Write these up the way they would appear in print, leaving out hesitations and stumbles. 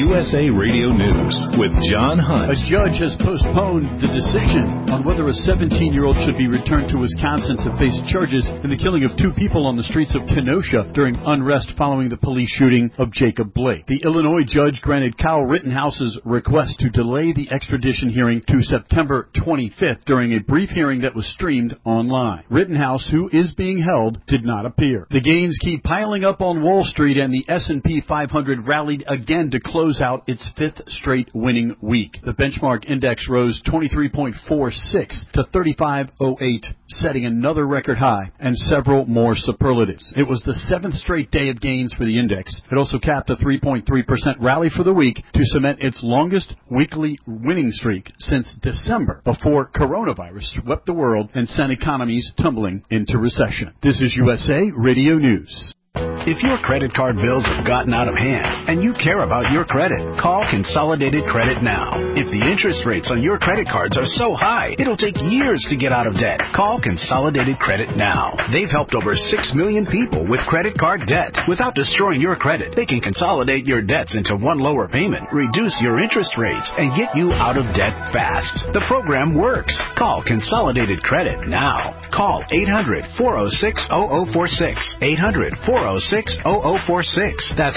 USA Radio News with John Hunt. A judge has postponed the decision on whether a 17-year-old should be returned to Wisconsin to face charges in the killing of two people on the streets of Kenosha during unrest following the police shooting of Jacob Blake. The Illinois judge granted Kyle Rittenhouse's request to delay the extradition hearing to September 25th during a brief hearing that was streamed online. Rittenhouse, who is being held, did not appear. The gains keep piling up on Wall Street, and the S&P 500 rallied again to close out its fifth straight winning week. The benchmark index rose 23.46 to 3508, setting another record high and several more superlatives. It was the seventh straight day of gains for the index. It also capped a 3.3% rally for the week to cement its longest weekly winning streak since December, before coronavirus swept the world and sent economies tumbling into recession. This is USA Radio News. If your credit card bills have gotten out of hand and you care about your credit, call Consolidated Credit now. If the interest rates on your credit cards are so high, it'll take years to get out of debt. Call Consolidated Credit now. They've helped over 6 million people with credit card debt. Without destroying your credit, they can consolidate your debts into one lower payment, reduce your interest rates, and get you out of debt fast. The program works. Call Consolidated Credit now. Call 800-406-0046. 800-406-0046. That's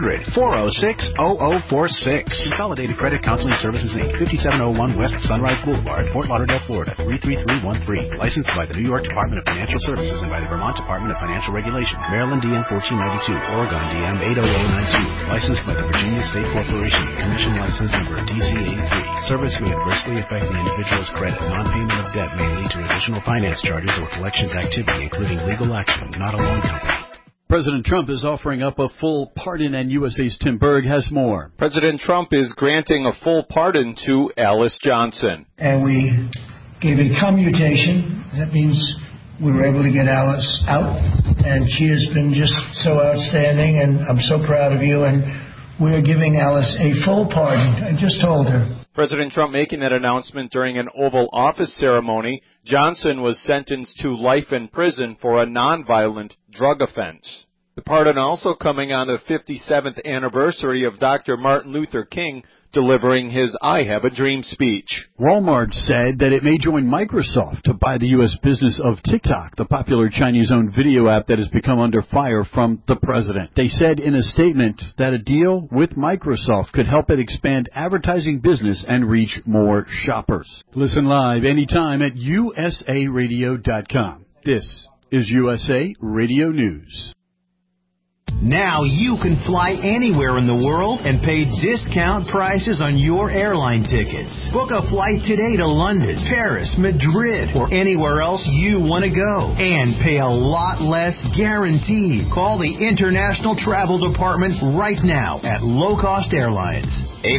800-406-0046. Consolidated Credit Counseling Services, Inc., 5701 West Sunrise Boulevard, Fort Lauderdale, Florida, 33313. Licensed by the New York Department of Financial Services and by the Vermont Department of Financial Regulation. Maryland DM 1492, Oregon DM 80092. Licensed by the Virginia State Corporation. Commission license number DCA3. Service may adversely affect the individual's credit. Non-payment of debt may lead to additional finance charges or collections activity, including legal action, not a loan company. President Trump is offering up a full pardon, and USA's Tim Berg has more. President Trump is granting a full pardon to Alice Johnson. And we gave a commutation. That means we were able to get Alice out, and she has been just so outstanding, and I'm so proud of you, and we're giving Alice a full pardon. I just told her. President Trump making that announcement during an Oval Office ceremony. Johnson was sentenced to life in prison for a nonviolent drug offense. The pardon also coming on the 57th anniversary of Dr. Martin Luther King delivering his I Have a Dream speech. Walmart said that it may join Microsoft to buy the U.S. business of TikTok, the popular Chinese-owned video app that has become under fire from the president. They said in a statement that a deal with Microsoft could help it expand advertising business and reach more shoppers. Listen live anytime at usaradio.com. This is USA Radio News. Now you can fly anywhere in the world and pay discount prices on your airline tickets. Book a flight today to London, Paris, Madrid, or anywhere else you want to go. And pay a lot less guaranteed. Call the International Travel Department right now at Low Cost Airlines.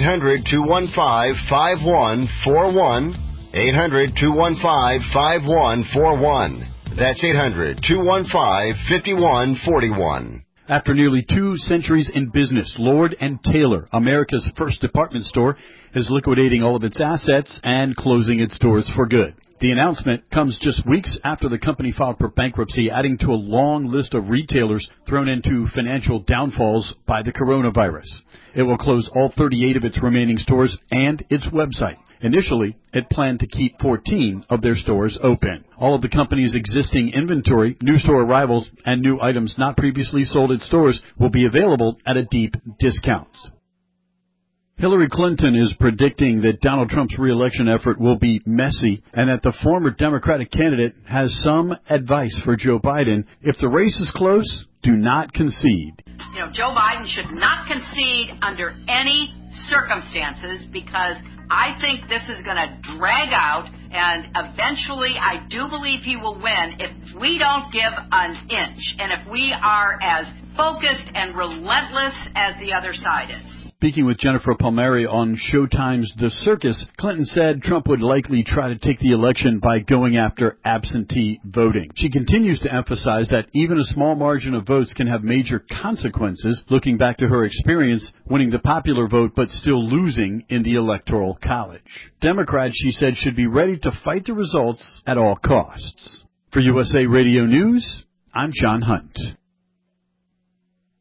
800-215-5141. 800-215-5141. That's 800-215-5141. After nearly 2 centuries in business, Lord & Taylor, America's first department store, is liquidating all of its assets and closing its doors for good. The announcement comes just weeks after the company filed for bankruptcy, adding to a long list of retailers thrown into financial downfalls by the coronavirus. It will close all 38 of its remaining stores and its website. Initially, it planned to keep 14 of their stores open. All of the company's existing inventory, new store arrivals, and new items not previously sold at stores will be available at a deep discount. Hillary Clinton is predicting that Donald Trump's re-election effort will be messy and that the former Democratic candidate has some advice for Joe Biden. If the race is close, do not concede. Joe Biden should not concede under any circumstances because I think this is going to drag out, and eventually I do believe he will win if we don't give an inch and if we are as focused and relentless as the other side is. Speaking with Jennifer Palmieri on Showtime's The Circus, Clinton said Trump would likely try to take the election by going after absentee voting. She continues to emphasize that even a small margin of votes can have major consequences, looking back to her experience winning the popular vote but still losing in the Electoral College. Democrats, she said, should be ready to fight the results at all costs. For USA Radio News, I'm John Hunt.